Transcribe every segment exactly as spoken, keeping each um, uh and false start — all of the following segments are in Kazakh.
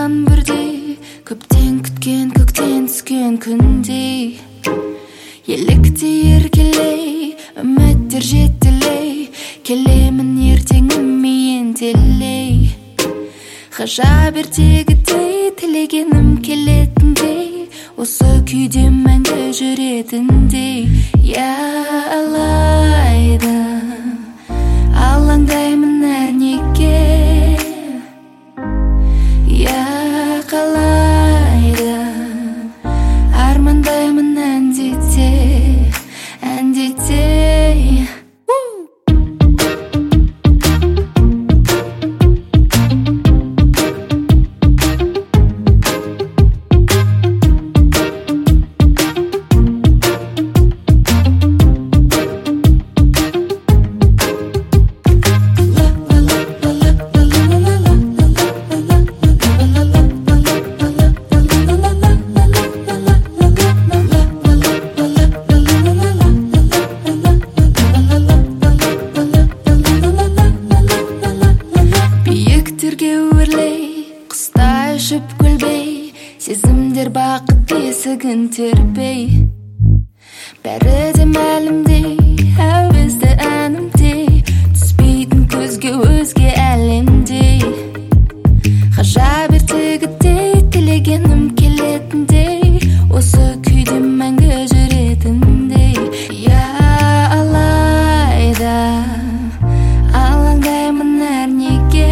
саған бірдей, көптен күткен көктен түскен күндей. Еліктей еркелей, үміттер жетелей, келемін ертеңіме ентелей. Ғажап ертегідей, тілегенім келетіндей, осы күйде мәңгі жүретіндей. Я алайда алаңдаймын әрнеге, я қалайда армандаймын әндете, әндете. Қыста үшіп күлбей, сезімдер бақыт бесігін тербей. Бәрі де мәлімдей, әуезді әнімдей, түспейтін көзге өзге әлемдей. Ғажап ертегідей, тілегенім келетіндей, осы күйде мәңгі жүретіндей. Я алайда алаңдаймын әрнеге,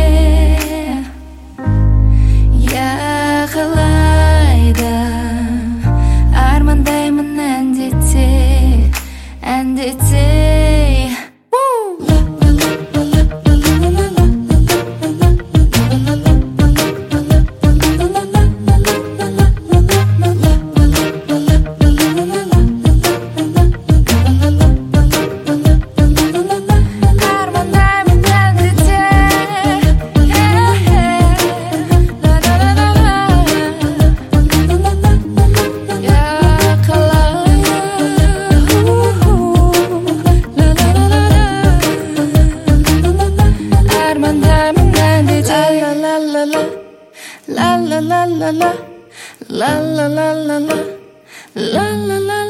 я қалайда армандаймын әндете, әндете. La la la la la la la la la la la la la la.